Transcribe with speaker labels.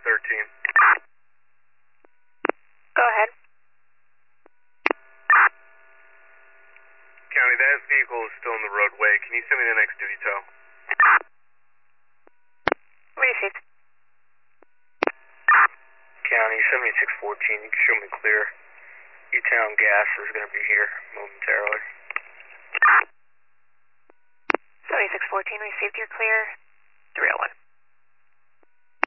Speaker 1: 13.
Speaker 2: Go ahead.
Speaker 1: County, that vehicle is still in the roadway. Can you send me the next duty tow?
Speaker 2: Received.
Speaker 1: County, 7614, you can show me clear. U-Town Gas is going to be here momentarily.
Speaker 2: 7614, received your clear. 301.